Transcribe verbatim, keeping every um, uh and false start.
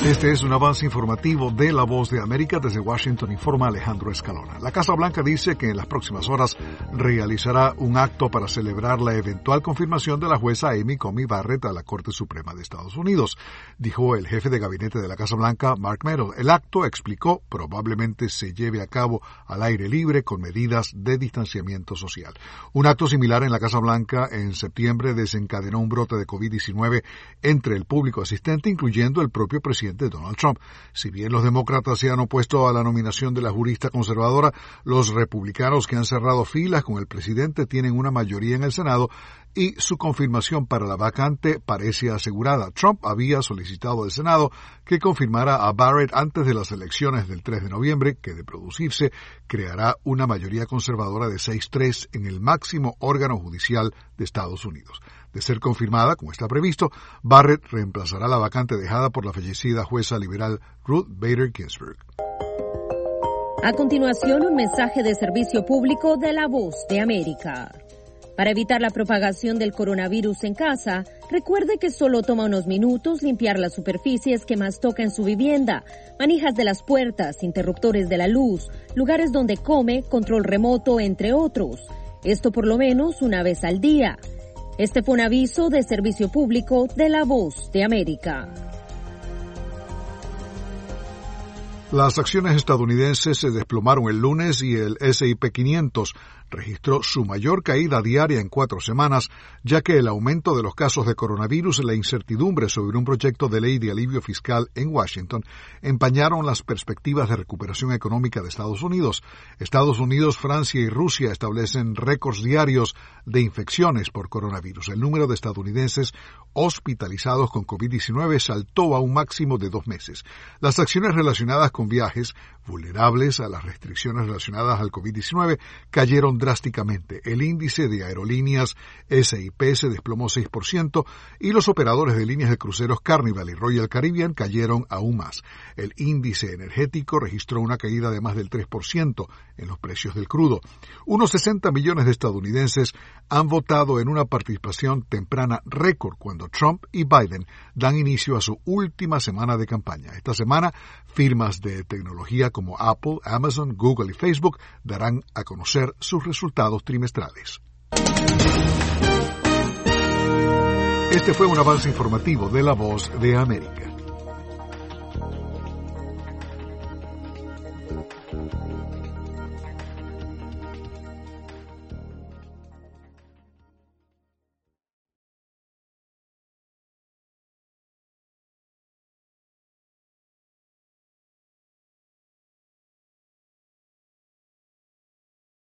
Este es un avance informativo de La Voz de América. Desde Washington informa Alejandro Escalona. La Casa Blanca dice que en las próximas horas realizará un acto para celebrar la eventual confirmación de la jueza Amy Coney Barrett a la Corte Suprema de Estados Unidos, dijo el jefe de gabinete de la Casa Blanca, Mark Meadows. El acto, explicó, probablemente se lleve a cabo al aire libre con medidas de distanciamiento social. Un acto similar en la Casa Blanca en septiembre desencadenó un brote de COVID diecinueve entre el público asistente, incluyendo el propio presidente de Donald Trump. Si bien los demócratas se han opuesto a la nominación de la jurista conservadora, los republicanos que han cerrado filas con el presidente tienen una mayoría en el Senado y su confirmación para la vacante parece asegurada. Trump había solicitado al Senado que confirmara a Barrett antes de las elecciones del tres de noviembre, que de producirse creará una mayoría conservadora de seis tres en el máximo órgano judicial de Estados Unidos. De ser confirmada, como está previsto, Barrett reemplazará la vacante dejada por la fallecida jueza liberal Ruth Bader Ginsburg. A continuación, un mensaje de servicio público de La Voz de América. Para evitar la propagación del coronavirus en casa, recuerde que solo toma unos minutos limpiar las superficies que más toca en su vivienda, manijas de las puertas, interruptores de la luz, lugares donde come, control remoto, entre otros. Esto por lo menos una vez al día. Este fue un aviso de servicio público de La Voz de América. Las acciones estadounidenses se desplomaron el lunes y el ese y pe quinientos registró su mayor caída diaria en cuatro semanas, ya que el aumento de los casos de coronavirus y la incertidumbre sobre un proyecto de ley de alivio fiscal en Washington empañaron las perspectivas de recuperación económica de Estados Unidos. Estados Unidos, Francia y Rusia establecen récords diarios de infecciones por coronavirus. El número de estadounidenses hospitalizados con COVID diecinueve saltó a un máximo de dos meses. Las acciones relacionadas con viajes vulnerables a las restricciones relacionadas al COVID diecinueve cayeron drásticamente. El índice de aerolíneas ese y pe se desplomó seis por ciento y los operadores de líneas de cruceros Carnival y Royal Caribbean cayeron aún más. El índice energético registró una caída de más del tres por ciento en los precios del crudo. Unos sesenta millones de estadounidenses han votado en una participación temprana récord cuando Trump y Biden dan inicio a su última semana de campaña. Esta semana, firmas de tecnología como Apple, Amazon, Google y Facebook darán a conocer sus resultados trimestrales. Este fue un avance informativo de La Voz de América.